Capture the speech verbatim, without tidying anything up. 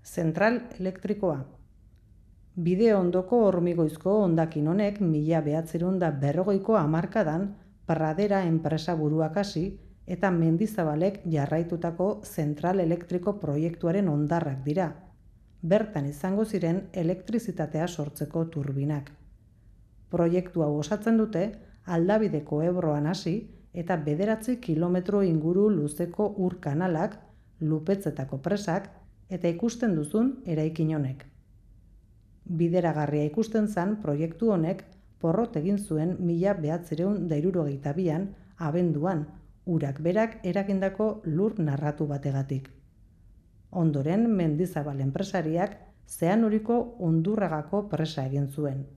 Zentral elektrikoa. Bide ondoko hormigoizko hondakin honek mila bederatziehun eta berrogeiko hamarkadan Pradera enpresa buruak hasi eta Mendizabalek jarraitutako zentral elektriko proiektuaren hondarrak dira. Bertan izango ziren elektrizitatea sortzeko turbinak. Proiektu hau osatzen dute Aldabideko Ebroan hasi eta bederatzi kilometro inguru luzeko ur kanalak, Lupetzetako presak eta ikusten duzun eraikin honek. Bideragarria ikusten zan proiektu honek porrot egin zuen mila bederatziehun eta hirurogeita bian abenduan urak berak eragindako lur narratu bategatik. Ondoren Mendizabal enpresariak Zeanuriko Undurragako presa egin zuen.